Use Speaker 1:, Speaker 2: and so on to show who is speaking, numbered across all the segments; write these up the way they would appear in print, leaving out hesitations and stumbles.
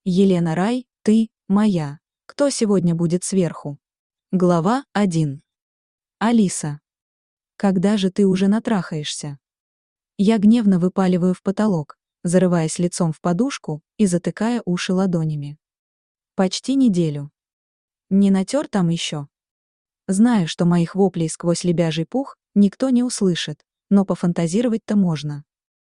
Speaker 1: Елена Рай, ты, моя. Кто сегодня будет сверху? Глава 1. Алиса. Когда же ты уже натрахаешься? Я гневно выпаливаю в потолок, зарываясь лицом в подушку и затыкая уши ладонями. Почти неделю. Не натер там еще? Знаю, что моих воплей сквозь лебяжий пух никто не услышит, но пофантазировать-то можно.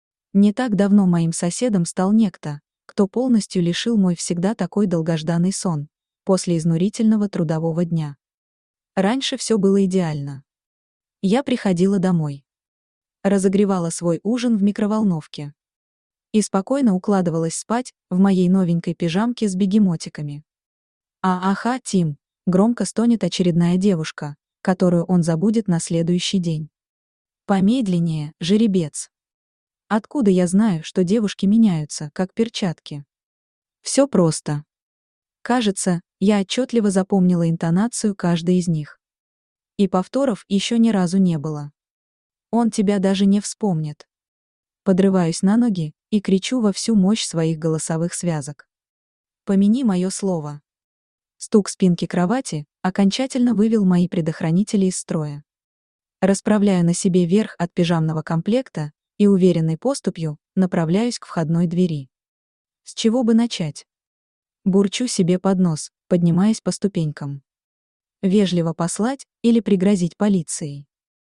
Speaker 1: Не так давно моим соседом стал некто, кто полностью лишил мой всегда такой долгожданный сон, после изнурительного трудового дня. Раньше все было идеально. Я приходила домой. Разогревала свой ужин в микроволновке. И спокойно укладывалась спать в моей новенькой пижамке с бегемотиками. Аха, Тим, громко стонет очередная девушка, которую он забудет на следующий день. Помедленнее, жеребец. Откуда я знаю, что девушки меняются, как перчатки? Все просто. Кажется, я отчетливо запомнила интонацию каждой из них. И повторов еще ни разу не было. Он тебя даже не вспомнит. Подрываюсь на ноги и кричу во всю мощь своих голосовых связок. Помяни мое слово. Стук спинки кровати окончательно вывел мои предохранители из строя. Расправляю на себе верх от пижамного комплекта и уверенной поступью направляюсь к входной двери. С чего бы начать? Бурчу себе под нос, поднимаясь по ступенькам. Вежливо послать или пригрозить полицией.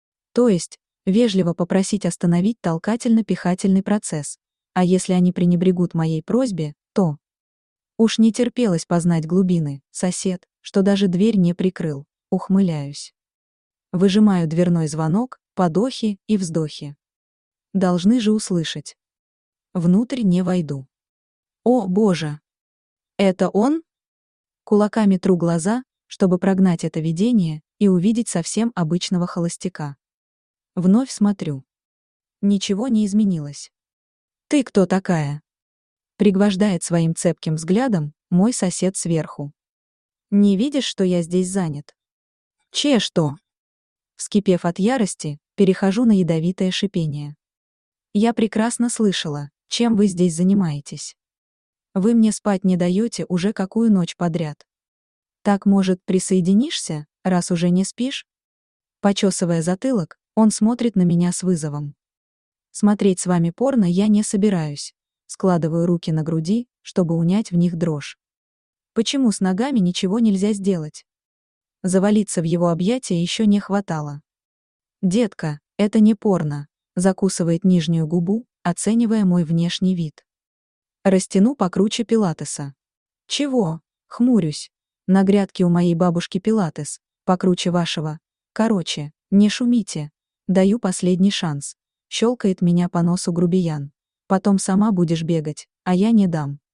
Speaker 1: То есть, вежливо попросить остановить толкательно-пихательный процесс, а если они пренебрегут моей просьбе, то... Уж не терпелось познать глубины, сосед, что даже дверь не прикрыл, ухмыляюсь. Выжимаю дверной звонок, подохи и вздохи. Должны же услышать. Внутрь не войду. О, Боже! Это он? Кулаками тру глаза, чтобы прогнать это видение и увидеть совсем обычного холостяка. Вновь смотрю. Ничего не изменилось. Ты кто такая? Пригвождает своим цепким взглядом мой сосед сверху. Не видишь, что я здесь занят? Что? Вскипев от ярости, перехожу на ядовитое шипение. Я прекрасно слышала, чем вы здесь занимаетесь. Вы мне спать не даете уже какую ночь подряд. Так, может, присоединишься, раз уже не спишь? Почесывая затылок, он смотрит на меня с вызовом. Смотреть с вами порно я не собираюсь. Складываю руки на груди, чтобы унять в них дрожь. Почему с ногами ничего нельзя сделать? Завалиться в его объятия еще не хватало. Детка, это не порно. Закусывает нижнюю губу, оценивая мой внешний вид. Растяну покруче пилатеса. Чего? Хмурюсь. На грядке у моей бабушки пилатес, покруче вашего. Короче, не шумите. Даю последний шанс. Щелкает меня по носу грубиян. Потом сама будешь бегать, а я не дам.